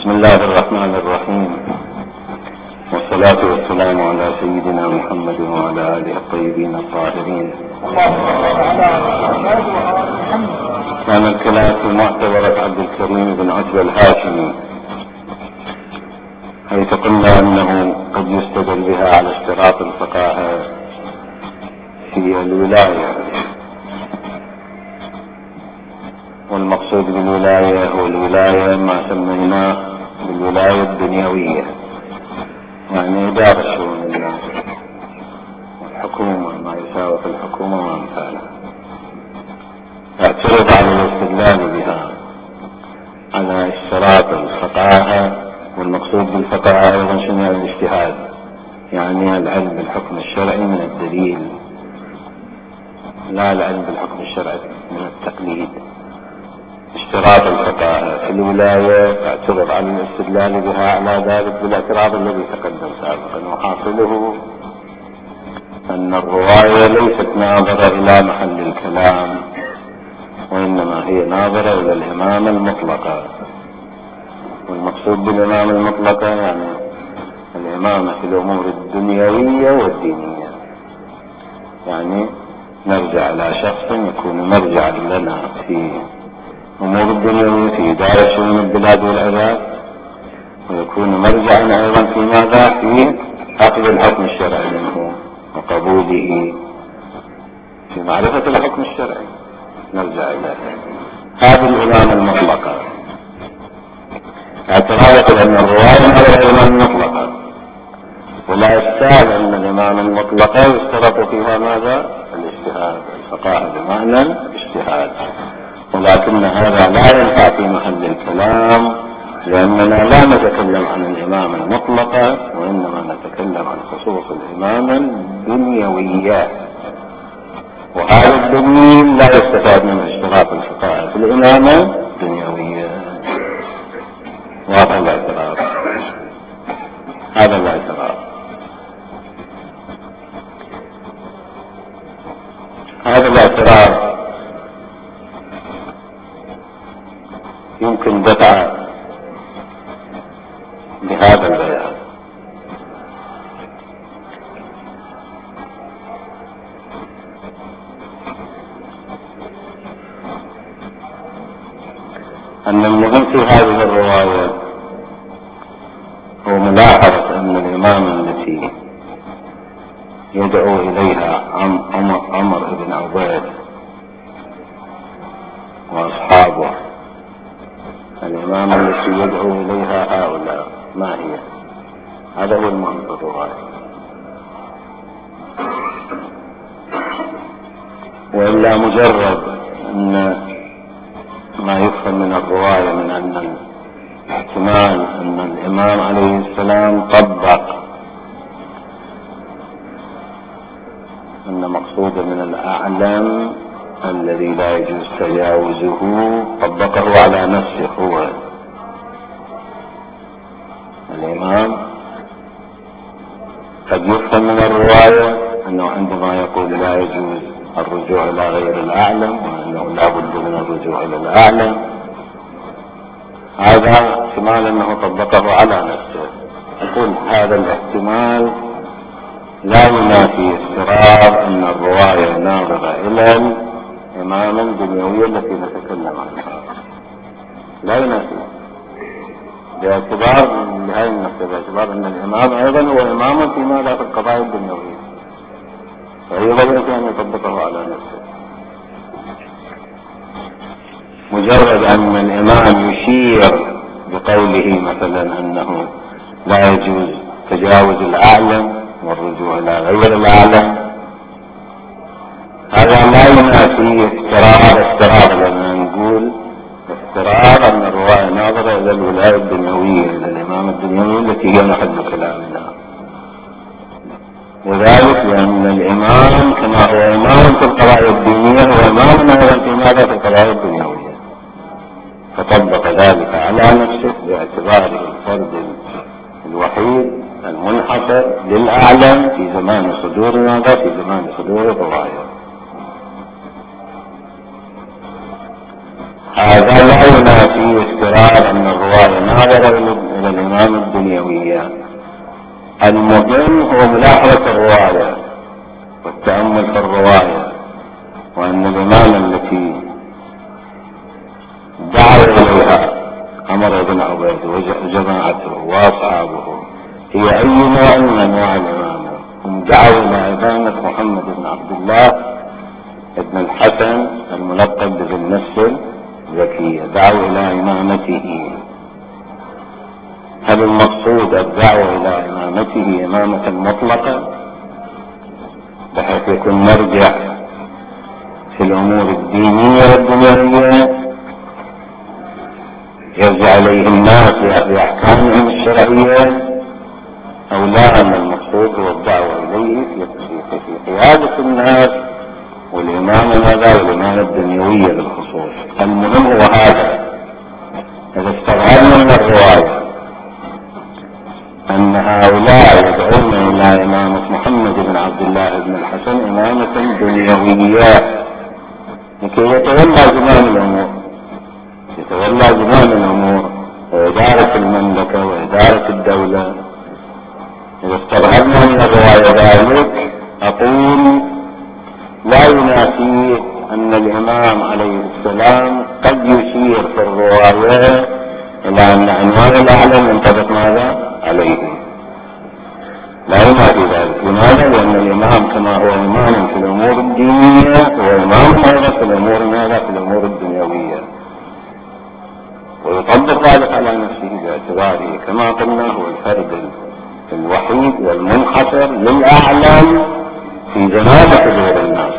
بسم الله الرحمن الرحيم، والصلاة والسلام على سيدنا محمد وعلى آله الطيبين الطاهرين. كان الكلام في معتبرة عبد الكريم بن عتبة الهاشمي، حيث قلنا أنه قد يستدل بها على اشتراط الفقاهة في الولاية، والمقصود بالولاية هو الولاية ما سميناه بالولاية الدنيوية، يعني إدارة شؤون الناس والحكومة، ما يساوي في الحكومة وأمثالها. اعترض على الاستدلال بها على اشتراط الفقاهة، والمقصود بالفقاهة أيضا شنو؟ الاجتهاد، يعني العلم بالحكم الشرعي من الدليل، لا العلم بالحكم الشرعي من التقليد. اشتراط الفقاهة في الولاية اعترض على الاستدلال بها على ذلك بالاعتراض الذي تقدم سابقا، وحاصله أن الرواية ليست ناظرة إلى محل الكلام، وإنما هي ناظرة إلى الإمامة المطلقة. والمقصود بالإمامة المطلقة يعني الإمامة في الأمور الدنيوية والدينية، يعني نرجع إلى شخص يكون مرجعا لنا في أمور الدنيا، في إدارة شؤون البلاد والعباد، ويكون مرجعا أيضا في ماذا؟ في أخذ الحكم الشرعي منه وقبوله، في معرفة الحكم الشرعي نرجع إليه. هذه الإمامة المطلقة اعتراض أن الرواية على الإمامة المطلقة، ولا إشكال أن الإمامة المطلقة يشترط فيها ماذا؟ الاجتهاد، الفقاهة بمعنى الاجتهاد، ولكن هذا لا ينفع في محل الكلام، لأننا لا نتكلم عن الإمامة المطلقة، وإنما نتكلم عن خصوص الإمامة الدنيوية، وهذا الدليل لا يستفاد من اشتراط الفقاهة في الإمامة الدنيوية. وهذا الاعتراض، هذا الاعتراض، هذا الاعتراض يمكن دفع بهذا البيان. أن المهم في هذه الرواية هو ملاحظة أن الإمامة التي يدعو إليها عمر بن عبيد وأصحابه، الإمامة التي يدعو إليها هؤلاء ما هي؟ هذا هو المهم في الرواية. وإلا مجرد أن ما يفهم من الرواية من أن احتمال أن الإمام عليه السلام طبق أن مقصود من الأعلم الذي لا يجوز تجاوزه طبقه على نفسه هو الإمام. قد يفهم من الرواية أنه عندما يقول لا يجوز الرجوع إلى غير الأعلم، وأنه لا بد من الرجوع إلى الأعلم، هذا احتمال أنه طبقه على نفسه. أقول هذا الاحتمال لا ينافي افتراض أن الرواية ناظرة إلى الإمامة الدنيوية التي نتكلم عنها، لا ينافي باعتبار لهذه النقطة، باعتبار أن الإمام أيضا هو إمام في ماذا؟ في القضايا الدنيوية، فأيضا يمكن أن يطبقه على نفسه. مجرد أن الإمام يشير بقوله مثلا أنه لا يجوز تجاوز الأعلم والرجوع إلى غير الأعلم، هذا لا ينافي افتراض لما نقول افتراض أن الرواية ناظرة إلى الولاية الدنيوية، إلى الإمامة الدنيوية التي هي محل كلامنا. وذلك لأن الإمام كما هو إمام في القضايا الدينية هو إمام أيضا في ماذا؟ في القضايا الدنيوية، فطبق ذلك على نفسه باعتباره الفرد الوحيد المنحصر للأعلم في زمان صدور ماذا؟ في زمان صدور الرواية. هذا لا ينافي افتراض أن الرواية نظر إلى الإمامة الدنيوية. المهم هو ملاحظة الرواية والتأمل في الرواية، وأن الإمامة التي دعا إليها عمر بن عبيد وجماعته وأصحابه هي أي نوع من أنواع الإمامة. هم دعوا إلى إمامة محمد بن عبد الله ابن الحسن الملقب بذي النفس الزكية، دعوا إلى إمامته. هل المقصود الدعوة إلى إمامته إمامة مطلقة بحيث يكون مرجع في الأمور الدينية والدنيوية يرجع إليه الناس بأحكامهم الشرعية، أو لا، أن المقصود هو الدعوة إليه في قيادة الناس والإمامة هذا والإمامة الدنيوية بالخصوص. المهم هو هذا. إذا استغربنا من الرواية أن هؤلاء يدعون إلى إمامة محمد بن عبد الله بن الحسن إمامة دنيوية لكي يتولى زمام الأمور وإدارة المملكة وإدارة الدولة. إذا استغربنا من الرواية ذلك أقول لا ينافي أن الإمام عليه السلام قد يشير في الرواية إلى أن عنوان الأعلم ينطبق ماذا عليه. لا ينافي ذلك. لماذا؟ لأن الإمام كما هو إمام في الأمور الدينية هو إمام أيضا في الأمور الدنيوية، ويطبق ذلك على نفسه باعتباره كما قلنا هو الفرد الوحيد والمنحصر للأعلم في زمان حضور الناس.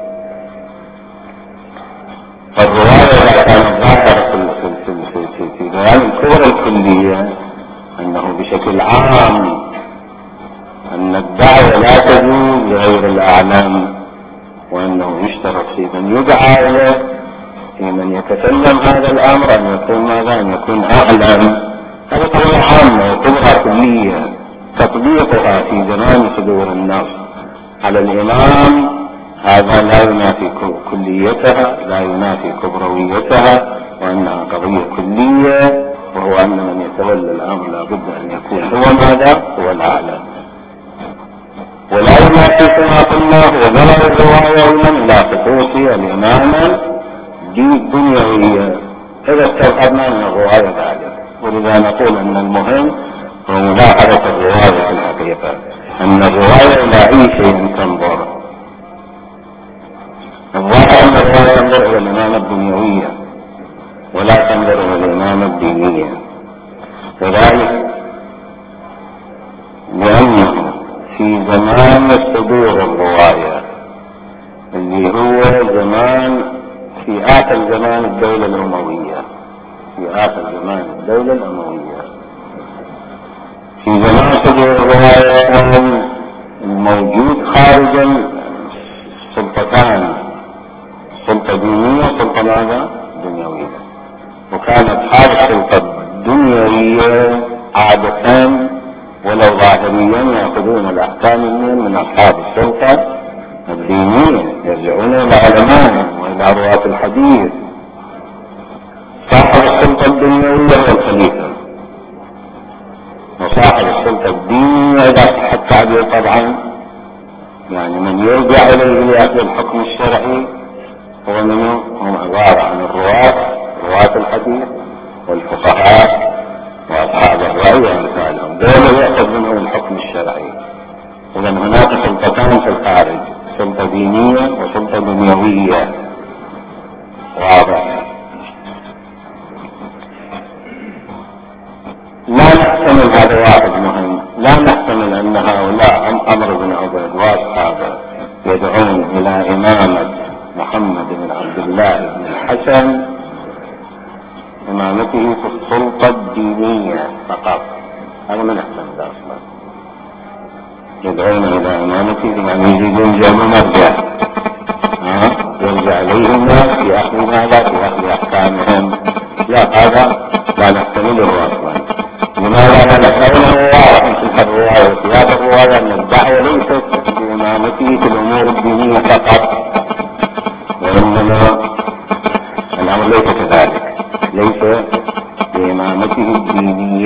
فالرواية إذا كانت ظاهرة في بيان الكبرى الكلية أنه بشكل عام أن الدعوة لا تجوز لغير الأعلم، وأنه يشترط في من يدعى إليه في من يتكلم هذا الأمر أن يكون ماذا؟ أن يكون أعلم. هذا قضية عامة وكبرى كلية تطبيقها في زمان صدور النص على الإمام هذا لا ينافي كليتها، لا ينافي كبرويتها، وأنها قضية كلية، وهو أن من يتولى الأمر لا بد أن يكون هو ماذا؟ هو الأعلم. ولا ينافي كما قلنا هو نظر الرواية إلى خصوص الإمامة الدنيوية إذا استوعبنا من الرواية ذلك. ولذا نقول أن المهم هو ملاحظة الرواية في الحقيقة، أن الرواية إلى أي شيء تنظر. الظاهر أن الرواية تنظر إلى الإمامة الدنيوية ولا تنظر إلى الإمامة الدينية، وذلك لأنه في زمان صدور الرواية اللي هو زمان في آخر زمان الدولة الأموية، في زمان صدور الرواية الموجود خارجا سلطتان، سلطة دينية وسلطة ماذا؟ دنيوية. وكانت أصحاب السلطة الدنيوية عادة ولو ظاهريا يأخذون الأحكام من أصحاب السلطة الدينية، يرجعون إلى علمائهم وإلى رواة الحديث. صاحب السلطة الدنيوية هو الخليفة، وصاحب السلطة الدينية إذا صح التعبير طبعا يعني من يرجع إليه لأخذ الحكم الشرعي هو منه، هم عبارة عن رواة الحديث والفقهاء وأصحاب الرأي وأمثالهم، دول يأخذ منهم الحكم الشرعي. إذا هناك سلطتان في الخارج، سلطة دينية وسلطة دنيوية. واضح؟ لا نحتمل، هذا واحد مهم، لا نحتمل أن هؤلاء عمرو بن عبيد وأصحابه يدعون إلى إمامة محمد بن عبد الله بن الحسن إمامته في السلطة الدينية فقط. هذا ما نحتمل أصلا. يدعون إلى إمامته يعني يجيبون جمع مرجع يرجع إليه الناس في أخذ هذا في أخذ أحكامهم. لا، هذا لا نحتمله أصلا. لماذا؟ لا نحتمله واضح في الرواية وسياق الرواية أن الدعوة ليست بإمامته في الأمور الدينية فقط، وإنما الأمر ليس كذلك، ليس بإمامته الدينية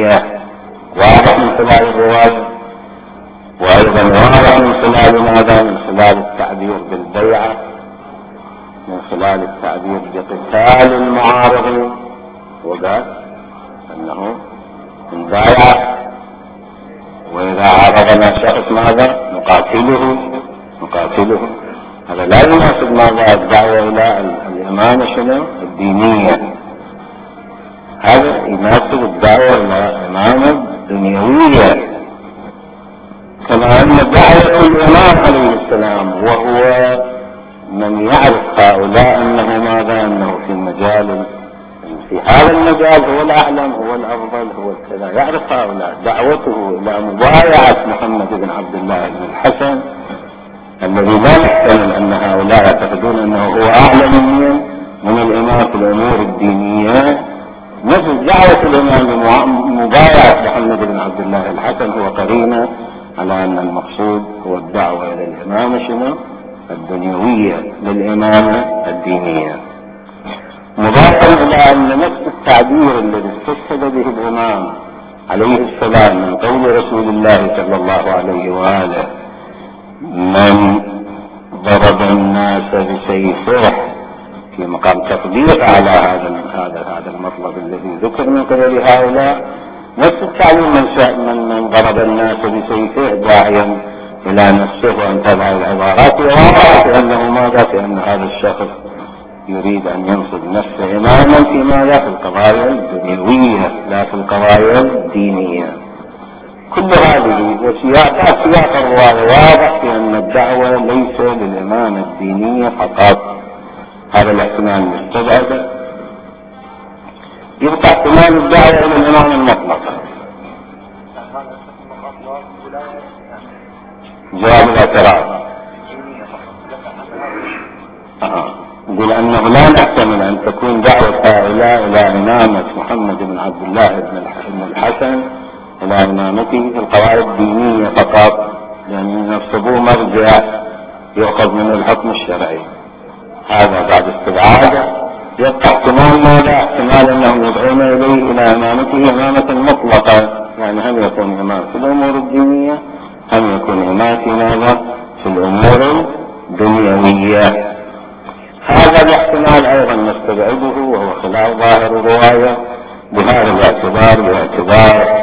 الدينية واضح من خلال الرواية، وأيضا واضح من خلال ماذا؟ من خلال التعبير بالبيعة، من خلال التعبير بقتال المعارضين، وقال أنه من بايع وإذا عارضنا شخص ماذا؟ نقاتله. هذا لا يناسب ماذا؟ الدعوة إلى الإمامة شنو؟ الدينية. هذا يناسب الدعوة إلى الإمامة الدنيوية، كما أن دعوة الإمام عليه السلام وهو من يعرف هؤلاء أنه ماذا؟ أنه في هذا المجال هو الأعلم، هو الأفضل، هو كذا، يعرف هؤلاء. دعوته إلى مبايعة محمد بن عبد الله بن الحسن الذي لا يحتمل أن هؤلاء يعتقدون أنه هو أعلم من الإمام في الأمور الدينية، نفس دعوة الإمام بمبايعة محمد بن عبد الله الحسن هو قرينة على أن المقصود هو الدعوة إلى الإمامة شنو؟ الدنيوية للإمامة الدينية، مضافا إلى أن نفس التعبير الذي استشهد به الإمام عليه السلام من قول رسول الله صلى الله عليه وآله: من ضرب الناس بسيفه، في مقام تطبيق على هذا المطلب الذي ذكر من قبل هؤلاء، نفس التعليم من ضرب الناس بسيفه داعيا إلى نفسه وأن تضع العبارات وواضح بأنه ماذا؟ بأن هذا الشخص يريد أن ينصب نفسه إماما في ماذا؟ في القضايا الدنيوية لا في القضايا الدينية. كل هذه وسياق الرواية واضح في أن الدعوة ليس للإمامة الدينية فقط. هذا الاحتمال مستبعد. يبقى احتمال الدعوة إلى الإمام المطلق. جواب الاعتراض يقول أنه لا نحتمل أن تكون دعوة هؤلاء إلى إمامة محمد بن عبد الله بن الحسن إلى إمامته في القواعد الدينية فقط، لأن ينصبوه مرجع يؤخذ منه الحكم الشرعي. هذا بعد استبعاده يبقى احتمال ماذا؟ احتمال أنهم يدعون إليه إلى إمامته إمامة مطلقة، يعني هم يكون إمام في الأمور الدينية، هم يكون إمام في ماذا؟ في الأمور الدنيوية. هذا الاحتمال أيضا نستبعده وهو خلاف ظاهر الرواية بهذا باعتبار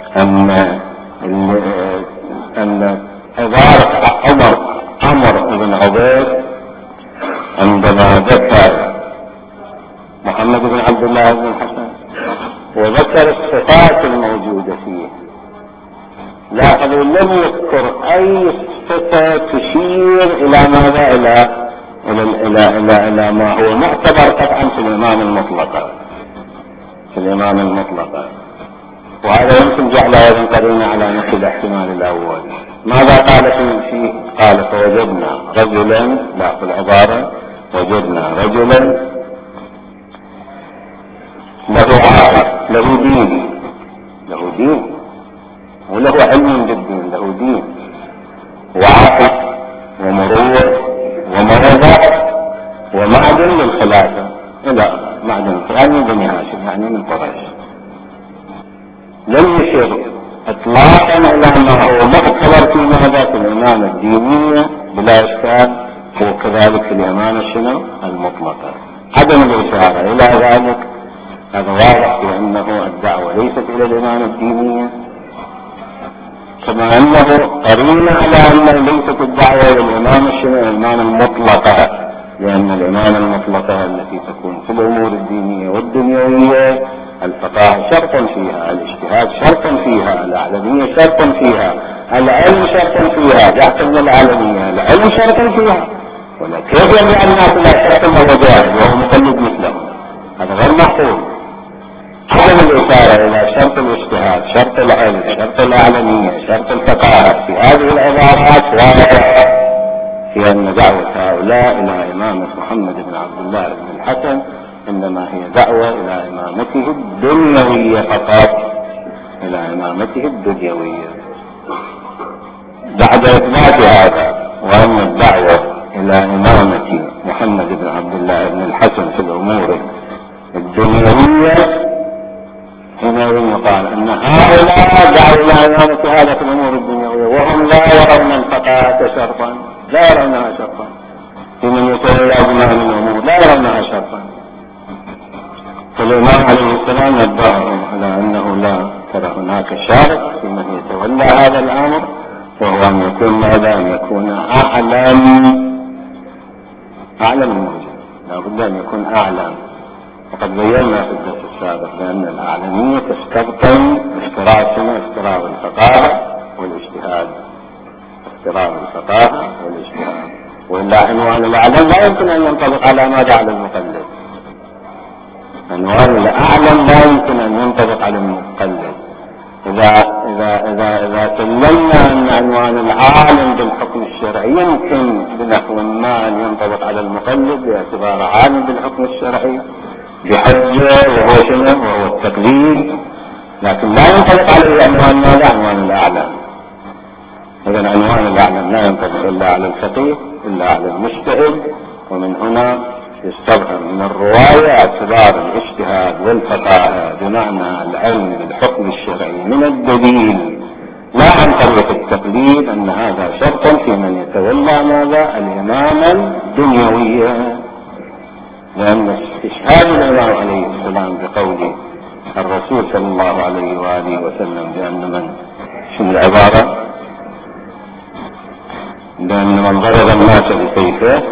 أن عبارة عمر بن عبيد عندما ذكر محمد بن عبد الله بن الحسن وذكر الصفات الموجودة فيه، لاحظوا لم يذكر أي صفة تشير إلى ماذا؟ إلى ما هو معتبر قطعا في الإمام المطلقة، وهذا يمكن جعل أيضا قرينة على نفس الاحتمال الأول. ماذا قال فيه؟ قال: فوجدنا رجلا، لا في العبارة وجدنا رجلا له عقل، له دين وله علم بالدين، له دين وعقل ومرور وموضع ومعدن للخلافة، لا معدن الخلافة من بني هاشم يعني من قريش. لم يشير اطلاقا الى ما هو معتبر في ماذا؟ في الامامة الدينية بلا اشكال، وكذلك في الامامة شنو؟ المطلقة. عدم الاشارة الى ذلك هذا واضح بانه الدعوة ليست الى الامامة الدينية، كما انه قرينة على ان ليست الدعوة الى الامامة شنو؟ الامامة المطلقة، لان الامامة المطلقة التي تكون في الامور الدينية والدنيوية الفقاهة شرطا فيها، الاجتهاد شرطا فيها، الأعلمية شرطا فيها، العلم شرطا فيها، جعت من العالمية العلم شرطا فيها، ولا كيف يمنع الناس لا شرطا وهو جاهل وهو مقلد مثلهم؟ هذا غير معقول. عدم الإشارة إلى شرط الاجتهاد، شرط العلم، شرط الأعلمية، شرط الفقاهة في هذه العبارات واضح في أن دعوة هؤلاء إلى إمامة محمد بن عبد الله بن الحسن إنما هي دعوة إلى إمامته الدنيوية فقط، إلى إمامته الدنيوية. بعد إثبات هذا وأن الدعوة إلى إمامة محمد بن عبد الله بن الحسن في الأمور الدنيوية حينئذ يقال أن هؤلاء دعوا إلى إمامة هذا في الأمور الدنيوية وهم لا يرون الفقاهة شرطا، لا يرونها شرطا، في من يتولى أزمان الأمور لا يرونها شرطا. فالإمام عليه السلام نبههم على أنه لا ترى هناك شرط في من يتولى هذا الأمر، وهو أن يكون ماذا؟ أن يكون أعلم الموجود، لا بد أن يكون أعلم. وقد بينا في الدرس السابق بأن الأعلمية تستبطن افتراض الفقاهة والاجتهاد، افتراض الفقاهة والاجتهاد، وإلا عنوان الأعلم لا يمكن أن ينطبق على ما جعل المقلد. عنوان الأعلم لا يمكن أن ينطبق على المقلد. إذا سلمنا أن عنوان العالم بالحكم الشرعي يمكن بنحو ما أن ينطبق على المقلد باعتبار عالم بالحكم الشرعي بحجة وهو شنو؟ وهو التقليد، لكن لا ينطبق عليه عنوان ماذا؟ عنوان الأعلم. إذن عنوان الأعلم لا ينطبق إلا على الفقيه إلا على المجتهد، ومن هنا يستظهر من الرواية اعتبار الاجتهاد والفقاهة بمعنى العلم بالحكم الشرعي من الدليل لا عن طريق التقليد، أن هذا شرط في من يتولى ماذا؟ الإمامة الدنيوية. لأن استشهاد الإمام عليه السلام بقول الرسول صلى الله عليه وآله وسلم بأن من شنو العبارة؟ بأن من ضرب الناس بسيفه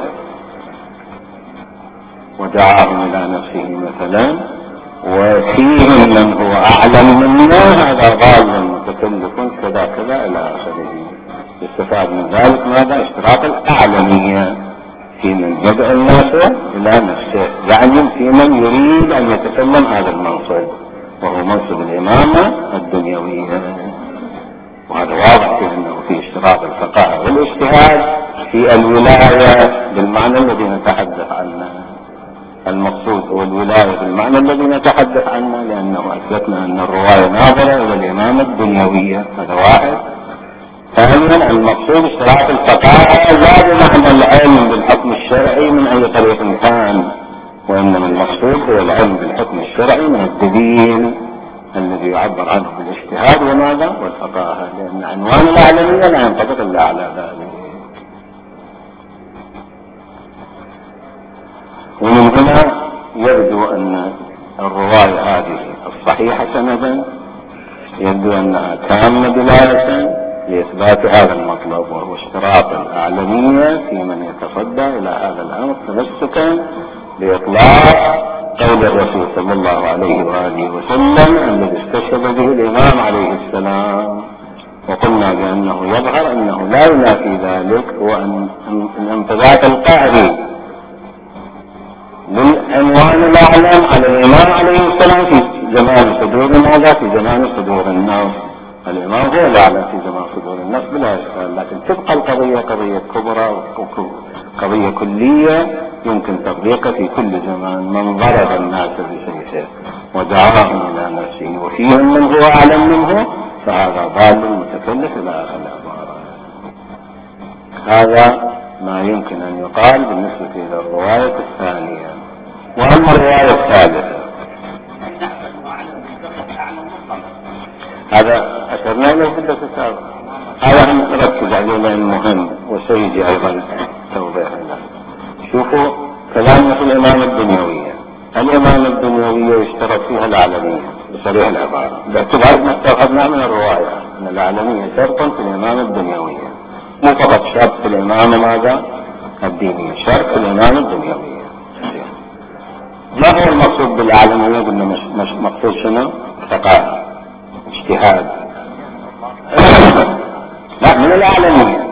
ودعاهم إلى نفسه مثلا وفيهم من هو أعلم منا هذا ضال متكلف كذا كذا إلى آخره. يستفاد من ذلك ماذا؟ اشتراط الأعلمية في من يدعو الناس إلى نفسه، يعني في من يريد أن يتسلم هذا المنصب وهو منصب الإمامة الدنيوية. وهذا واضح في أنه في اشتراط الفقاهة والاجتهاد في الولاية بالمعنى الذي نتحدث عنه. المقصود هو الولاية بالمعنى الذي نتحدث عنه، لأنه أثبتنا أن الرواية ناظرة إلى الإمامة الدنيوية، هذا واحد. ثانيا المقصود اشتراط الفقاهة لا بمعنى العلم بالحكم الشرعي من أي طريق كان، وإنما المقصود هو العلم بالحكم الشرعي من الدليل الذي يعبر عنه بالاجتهاد وماذا؟ والفقاهة، لأن عنوان الأعلمية لا ينطبق إلا على ذلك. ومن هنا يبدو أن الرواية هذه الصحيحة سندا يبدو أنها تامة دلالة لإثبات هذا المطلب، وهو اشتراط الأعلمية في من يتصدى إلى هذا الأمر تمسكا بإطلاق قول الرسول صلى الله عليه وآله وسلم الذي استشهد به الإمام عليه السلام. وقلنا بأنه يظهر أنه لا ينافي ذلك، هو أن الانطباق القهري للعنوان الأعلم على الإمام عليه السلام في زمان صدور ماذا؟ في زمان صدور الناس. الإمام هو الأعلم في زمان صدور الناس بلا إشكال، لكن تبقى القضية قضية كبرى قضية كلية يمكن تطبيقها في كل زمان. من ضرب الناس بسيفه ودعاهم إلى نفسه وفيهم من هو أعلم منه فهذا ضال متكلف إلى آخر العبارة. هذا ما يمكن أن يقال بالنسبة إلى الرواية الثانية. وأما الرواية الثالثة هذا أشرنا له في الدرس السابق، هذا نركز عليه لأنه مهم وسيجي أيضا توضيح له. شوفوا كلامنا في الإمامة الدنيوية. الإمامة الدنيوية يشترط فيها الأعلمية بصريح العبارة، باعتبار ما استوحبناه من الرواية أن الأعلمية شرط في الإمامة الدنيوية، مو فقط شرط في الإمامة ماذا؟ الدينية، شرط في الإمامة الدنيوية. ما هو المقصود بالأعلمية؟ قلنا مقصود شنو؟ فقاهة، اجتهاد. لا، من الأعلمية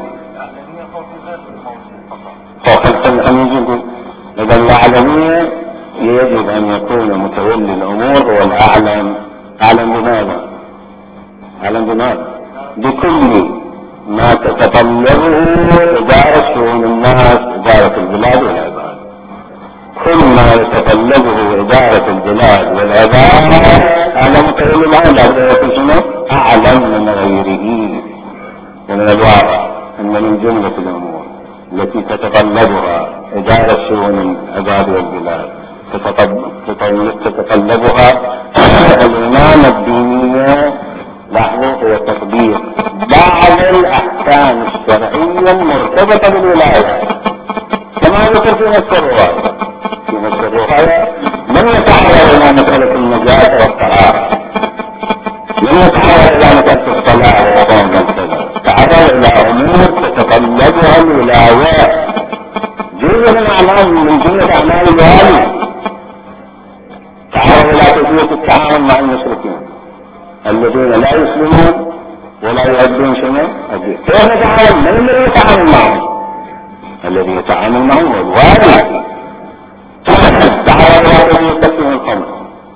إذا الأعلمية يجب أن يكون متولي الأمور هو الأعلم. أعلم بماذا؟ أعلم بماذا؟ بكل ما تتطلبه إدارة شؤون الناس، إدارة البلاد والعباد. كل ما يتطلبه إدارة البلاد والعباد هذا متولي الأمر، لا يكون شنو؟ أعلم من غيره. ومن الواضح أن من جملة الأمور التي تتطلبها إدارة شؤون العباد والبلاد تتطلبها الإمامة الدينية. لاحظوا هو تطبيق بعض الأحكام الشرعية المرتبطة بالولاية، كما ذكر في نفس الرواية. في نفس الرواية لم يتعرض إلى مسألة النجاة والطهارة، لم يتعرض إلى مسألة الصلاة والصوم والكذا، تعرض إلى أمور تتطلبها الولاية، جزء من أعمال من جملة أعمال الوالي. تعرض إلى كيفية التعامل مع المشركين الذين لا يسلمون ولا يؤدون شيئا. كيف نتعامل؟ من الذي يتعامل معهم؟ الذي يتعامل معهم هو الوالي. تعرض إلى كيفية تقسيم الخمر.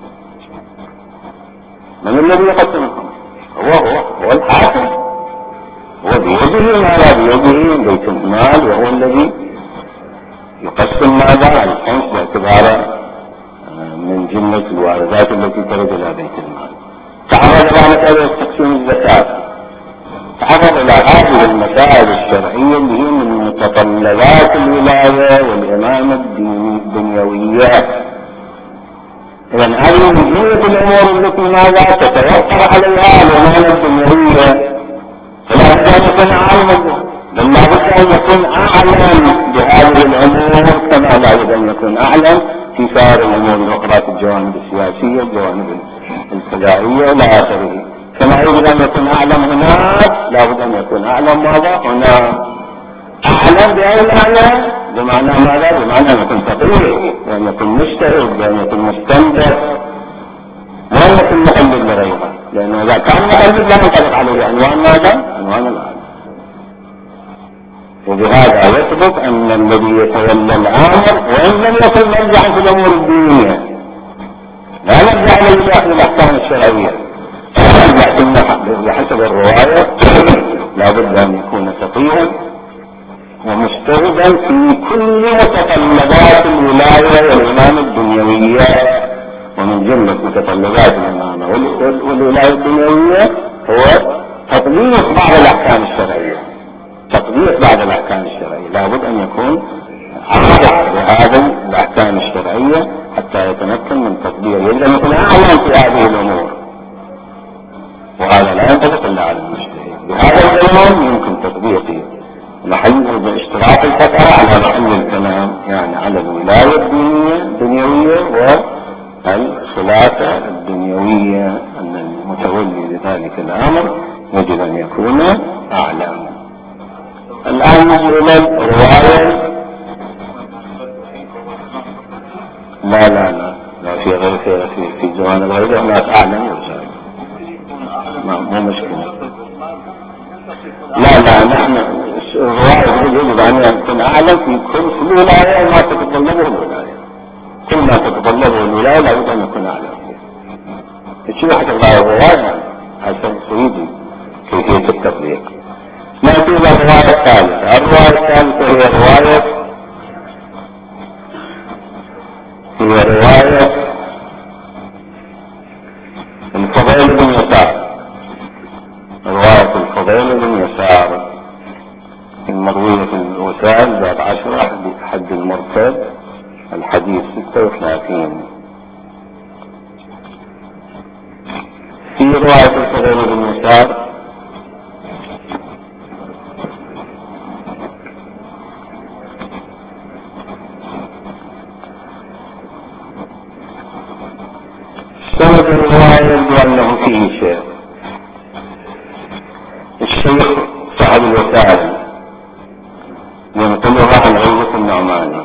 من الذي يقسم الخمر؟ هو الحاكم، هو بيده ما لا بيده بيت المال، وهو الذي يقسم ماذا؟ الخمس باعتباره من جملة الواردات التي ترد إلى بيت المال. تعرض إلى مسألة تقسيم الزكاة، تعرض إلى هذه المسائل الشرعية اللي هي من متطلبات الولاية والإمامة الدنيوية. إذن هذه من جملة الأمور التي ماذا تتوفر عليها الإمامة الدنيوية، فلا بد أن يكون عالما، بل لا بد أن يكون أعلم بهذه الأمور كما لا بد أن يكون أعلم في سائر الأمور الأخرى، في الجوانب السياسية، الجوانب الفضائية إلى آخره. كما يجب أن يكون أعلم هناك، لا بد أن يكون أعلم ماذا هنا. أعلم بأي معنى؟ بمعنى ماذا؟ بمعنى أن يكون فقيه، وأن يكون مجتهد، وأن يكون مستنبط، وأن يكون مقلد لغيره، لأنه إذا كان مقلد لا ينطبق عليه عنوان ماذا؟ عنوان العالم. وبهذا يثبت أن الذي يتولى الأمر وإن لم يكن مرجعا في الأمور الدينية، لا نرجع له داخل الأحكام الشرعية، لكن بحسب الرواية لا بد أن يكون فقيها ومستوعبا في كل متطلبات الولاية والإمامة الدنيوية. ومن جملة متطلبات الإمامة والولاية الدنيوية هو تطبيق بعض الأحكام الشرعية. تطبيق بعض الأحكام الشرعية لا بد أن يكون عارف بهذه الأحكام الشرعية حتى يتمكن من تطبيقها، يجب أن يكون أعلم في هذه الأمور، وهذا لا ينطبق إلا على المجتهد. بهذا الكلام يمكن تطبيقه محل باشتراط الفترة على محل الكلام، يعني على الولاية الدنيوية والخلافة الدنيوية، أن المتولي لذلك الأمر يجب أن يكون أعلم. الآن نجي إلى الرواية. لا في غير في جوانب غيره هناك أعلم يرجع، مو مشكلة. لا نحن الرواية يجب أن يكون أعلم في كل الولاية ما تتطلبه الولاية، كل ما تتطلبه الولاية لا بد أن يكون أعلم فيه. شو حكى الله الرواية عشان سيدي كيفية التطبيق. نأتي إلى الرواية الثالثة. الرواية الثالثة هي رواية الفضيل بن يسار، رواية الفضيل بن يسار المروية في الوسائل باب 10 حد المرتد الحديث 36. في رواية الفضيل بن يسار سند الرواية بأنه فيه شيء. الشيخ صاحب الوسائل ينقلها عن عزة النعماني،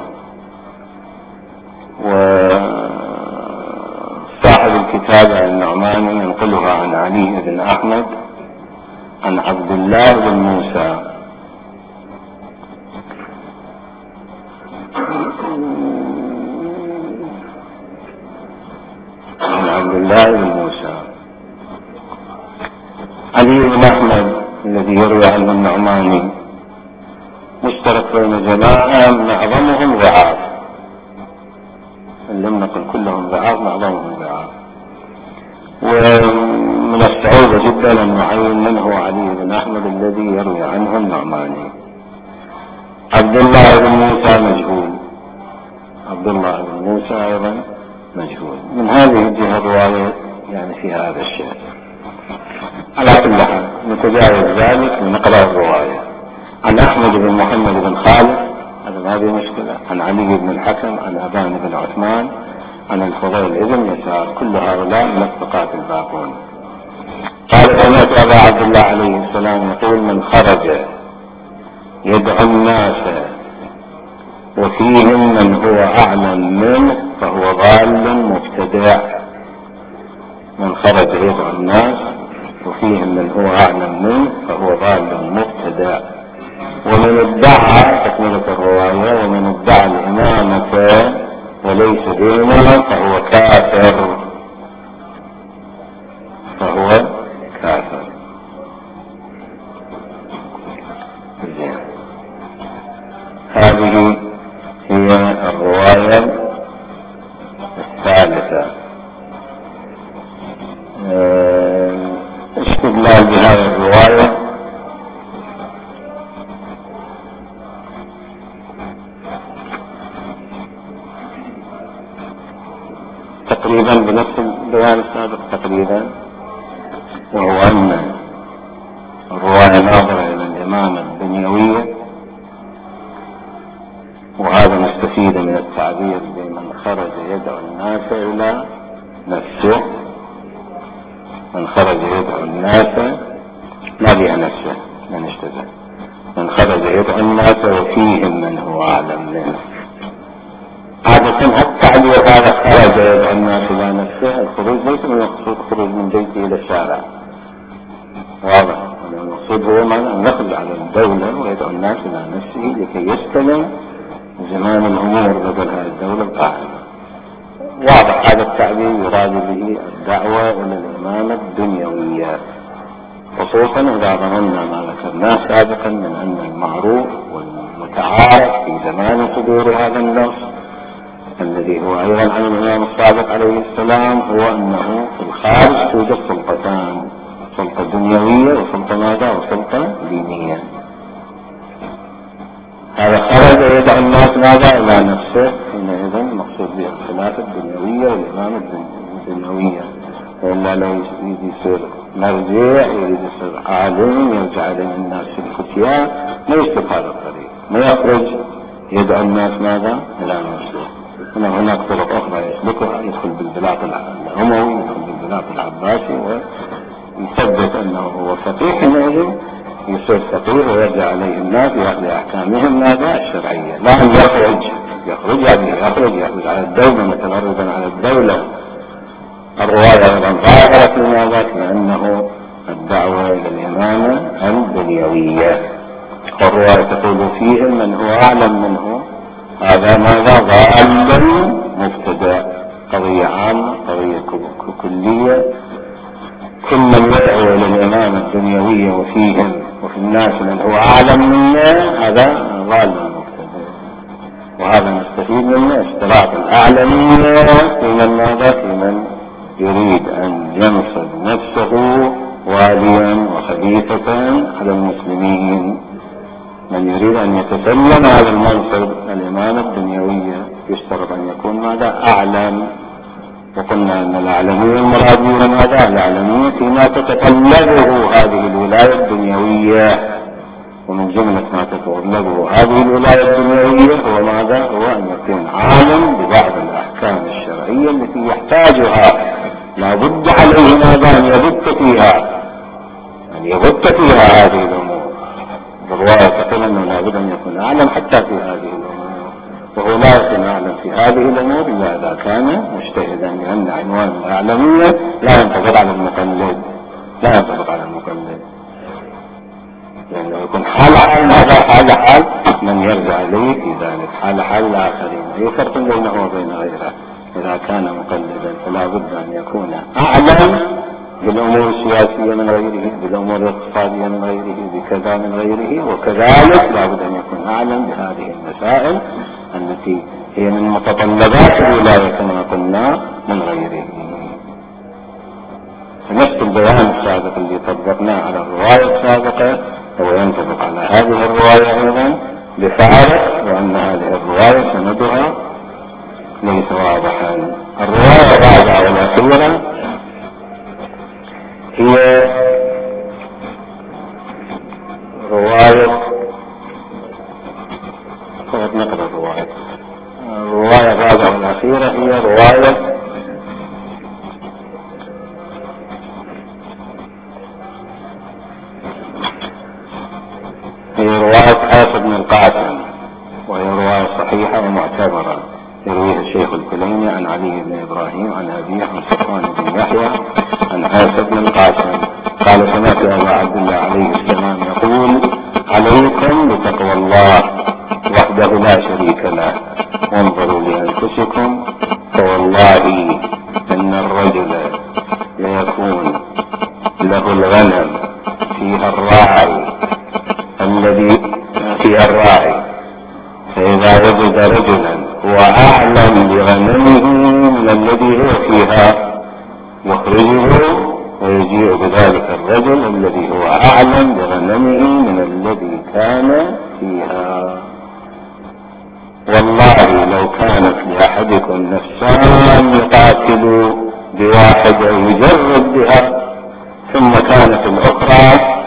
وصاحب الكتاب النعماني ينقلها عن علي بن أحمد عن عبد الله بن موسى. عن عبد الله بن موسى. علي بن أحمد الذي يروي عنه النعماني مشترك بين جماعة معظمهم ضعاف، لم نقل كلهم ضعاف، معظمهم ضعاف. ومن الصعوبة جدا أن نعين من هو علي بن أحمد الذي يروي عنه النعماني. عبد الله بن موسى مجهول، عبد الله بن موسى أيضا مجهول. من هذه الجهة الرواية يعني فيها هذا الشيء. على كل حال نتجاوز ذلك ونقرأ الرواية. عن أحمد بن محمد بن خالد، هذا ما هذه مشكلة. عن علي بن الحكم، عن أبان بن عثمان، عن الفضيل بن يسار، كل هؤلاء من الثقات الباقون. قال سمعت أبا عبد الله عليه السلام يقول: من خرج يدعو الناس وفيهم من هو أعلم منه فهو ضال مبتدع. من خرج يدعو الناس وفيهم من هو أعلم منه فهو ضال مبتدع. ومن ادعى، تكملة الرواية، ومن ادعى الإمامة وليس بإمام فهو كافر، فهو كافر. هذه هي الرواية الثالثة. استدلال بهذه الرواية تقريبا بنفس البيان السابق تقريبا، وهو أن الرواية ناظرة إلى الإمامة الدنيوية، وهذا نستفيد من التعبير بمن خرج يدعو الناس إلى نفسه. من خرج يدعو الناس ما بها نفسه، لا نشتبه. من خرج يدعو الناس وفيهم من هو أعلم منه. عادة التعبير هذا خرج يدعو الناس إلى نفسه، الخروج ليس من المقصود خروج من بيته إلى الشارع، واضح. المقصود هو أن يخرج على الدولة ويدعو الناس إلى نفسه لكي يستلم زمان الأمور بدل هذه الدولة القائمة. واضح هذا التعبير يراد به الدعوة إلى الإمامة الدنيوية، خصوصا إذا ظننا ما ذكرناه سابقا من أن المعروف والمتعارف في زمان صدور هذا النص الذي هو أيضا عن الإمام الصادق عليه السلام هو أنه في الخارج توجد سلطتان: سلطة دنيوية وسلطة ماذا؟ وسلطة دينية. هذا خرج يدعو الناس ماذا؟ إلى نفسه، حينئذ المقصود به الخلافة الدنيوية والإمامة الدنيوية. وإلا لو يريد يصير مرجع، يريد يصير عالم، يرجع إليه الناس في الفتيان، ما يسلك هذا الطريق، ما يخرج يدعو الناس ماذا؟ إلى نفسه. هناك طرق أخرى يسلكها، يدخل بالبلاط الأموي، يدخل بالبلاط العباسي ويثبت أنه هو فقيه، حينئذ يصير فقيه ويرجع عليه الناس يأخذ أحكامهم ماذا؟ الشرعية. لا أن يخرج على الدولة متمردا على الدولة. الرواية أيضا ظاهرة في ماذا؟ لأنه الدعوة إلى الإمامة الدنيوية. والرواية تقول فيهم من هو أعلم منه، هذا ماذا؟ ضال مبتدع. قضية عامة، قضية كلية. كل من يدعو إلى الإمامة الدنيوية وفيهم وفي الناس من هو أعلم منه هذا ضال مبتدع. وهذا نستفيد منه اشتراط الأعلمية في من ماذا؟ في من يريد أن ينصب نفسه واليا وخليفة على المسلمين. من يريد أن يتسلم هذا المنصب الإمامة الدنيوية يشترط أن يكون ماذا؟ أعلم. وقلنا أن الأعلمية المراد بها ماذا؟ الأعلمية فيما تتطلبه هذه الولاية الدنيوية. ومن جملة ما تتطلبه هذه الولاية الدنيوية هو ماذا؟ هو أن يكون عالم ببعض الأحكام الشرعية التي يحتاجها، لا بد عليه ماذا؟ أن يبت فيها هذه الأمور. الرواية تقول أنه لا بد أن يكون أعلم حتى في هذه الأمور، وهو لا يكون أعلم في هذه الأمور إلا إذا كان مجتهدا، لأن عنوان الأعلمية لا ينطبق على المقلد، لأنه يكون حال من يرجع إليه في ذلك، حال الآخرين. أي فرق بينه وبين غيره. إذا كان مقلدا فلا بد أن يكون أعلم بالأمور السياسية من غيره، بالأمور الاقتصادية من غيره، بكذا من غيره، وكذلك لا بد أن يكون أعلم بهذه المسائل التي هي من متطلبات الولاية كما قلنا من غيره. نفس البيان السابق اللي طبقناه على الرواية السابقة هو ينطبق على هذه الرواية أيضا بفارق، وأن هذه الرواية سندها رواية عاص بن القاسم، وهي رواية صحيحة ومعتبرة، يرويها الشيخ الكليني عن علي بن إبراهيم عن أبيه عن صفوان بن يحيى عن عاص بن القاسم قال: سمعت أبا عبد الله عليه السلام يقول: عليكم بتقوى الله وحده لا شريك له، وانظروا لأنفسكم، فوالله إن الرجل ليكون له الغنم فيها الراعي فإذا وجد رجلا هو أعلم بغنمه من الذي هو فيها يخرجه ويجيء بذلك الرجل الذي هو أعلم بغنمه من الذي كان فيها. والله لو كانت لأحدكم نفسان يقاتلوا بواحدة يجرد بها، ثم كانت الأخرى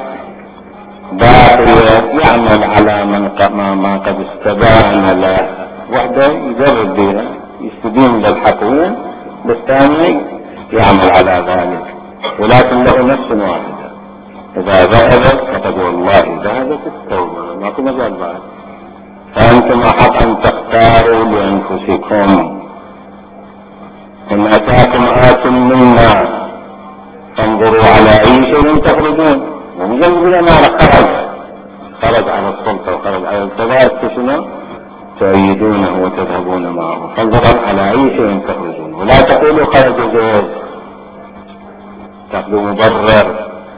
باقية يعمل على ما قد استبان له، وحده يجرد بها يستدين للحقوق، بالثاني يعمل على ذلك، ولكن له نفس واحدة. إذا ذهبت فقد والله ذهبت التوبة، ماكو مجال بعد. فأنتم أحق أن تختاروا لأنفسكم. إن أتاكم آت منا فانظروا على أي شيء تخرجون. ومجرد الأمارة خرج على السلطة وخرج على الكبائر شنو؟ تؤيدونه وتذهبون معه. فانظروا على أي شيء تخرجون، ولا تقولوا خرج زيد تقولوا مبرر،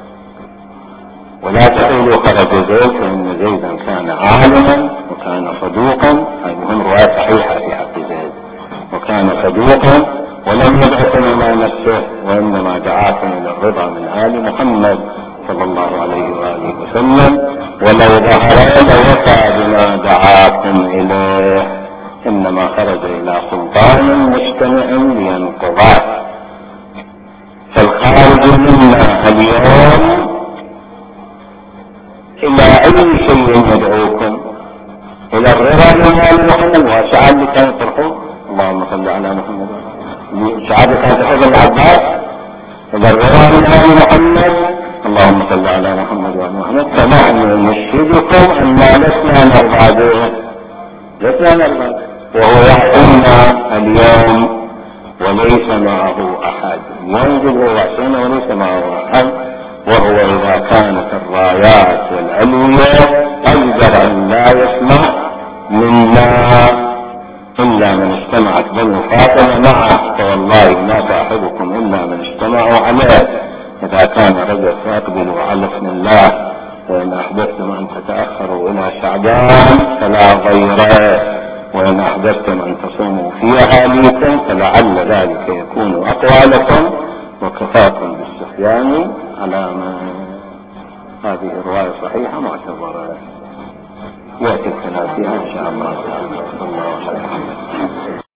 ولا تقولوا خرج زيد، فإن زيدا كان عالما وكان صدوقا. هذه رواية صحيحة في حق زيد. وكان صدوقا ولم يدعكم إلى نفسه، وإنما دعاكم إلى الرضا من آل محمد صلى الله عليه وآله وسلم. ولو ظهر لوفى بما دعاكم إليه، إنما خرج إلى سلطان مجتمع لينقضه. فالخارج منا اليوم إلى أي شيء يدعوكم؟ إلى الرضا من آل محمد. وشعب كان فرحوا اللهم صل على محمد. شعب كان فرحوا العباس إلى الرضا من آل محمد، اللهم صل على محمد وعلى محمد. فنحن نشهدكم أننا لسنا نرضى به، لسنا نرضى، وهو يعطينا اليوم وليس معه أحد. ينزل هو عشان وليس معه أحد. وهو إذا كانت الرايات والألوية أجدر أن لا يسمع منا إلا من استمعت بنو فاطمة معه، فوالله ما صاحبكم إلا من استمعوا عليه. إذا كان رجل فاقبلوا على اسم الله، وإن أحببتم أن تتأخروا إلى شعبان فلا ضير، وإن أحببتم أن تصوموا في أهاليكم فلعل ذلك يكون أقوى لكم وكفاكم بالسفيان على ما. هذه الرواية صحيحة معتبرة، يأتي الكلام فيها إن شاء الله تعالى.